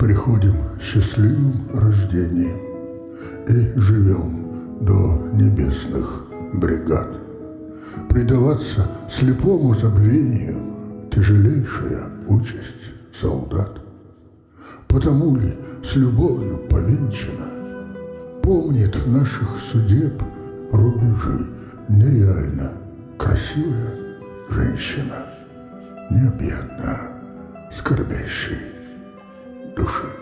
приходим счастливым рождением и живем до небесных бригад. Предаваться слепому забвению — тяжелейшая участь солдат. Потому ли с любовью повенчана помнит наших судеб рубежи нереально красивая женщина, необъятна скорбящей души?